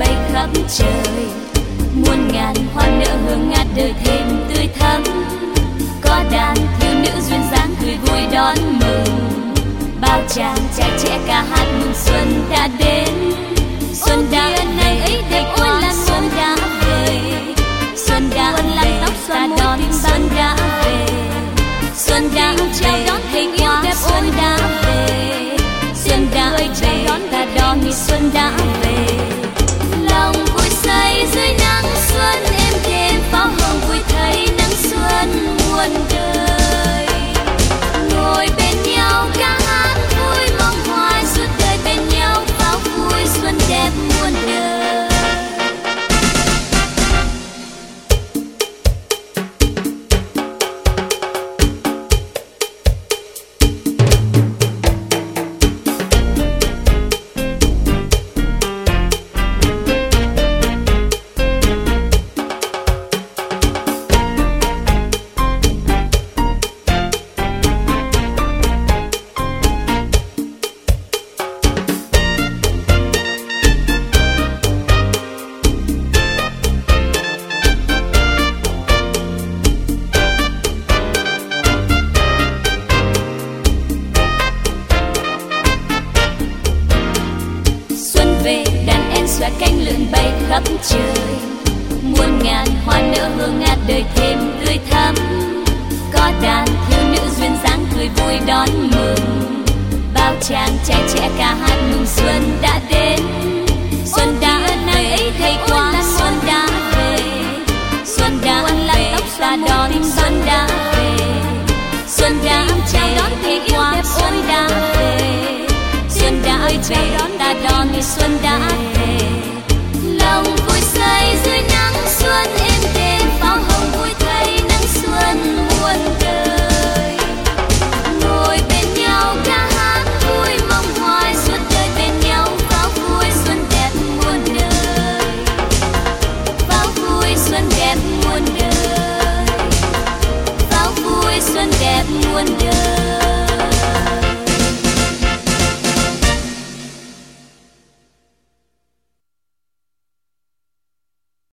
bay khắp trời, muôn ngàn hoa nở hương ngát đời thêm tươi thắm. Có đàn thiếu nữ duyên dáng cười vui đón mừng, bao chàng trai trẻ ca hát mừng xuân đã đến. Xuân đã ngày ấy đẹp ôi là xuân đã về, xuân đã về ta đón xuân đã về, xuân đã chào đón tình yêu đẹp xuân đã về, xuân đã về ta đón xuân đã về. Lòng vui say dưới nắng xuân êm đềm, pháo hồng vui thấy nắng xuân muôn đời. Ngồi bên nhau ca hát vui mong hoài suốt đời bên nhau, pháo vui xuân đẹp muôn đời. Xóa cánh lượn bay khắp trời, muôn ngàn hoa nở hương ngát đời thêm tươi thắm. Có đàn thiếu nữ duyên dáng cười vui đón mừng, bao chàng trai trẻ ca hát mừng xuân đã đến. Xuân đã ngày ấy thay qua xuân đã về, xuân đã về ta đón xuân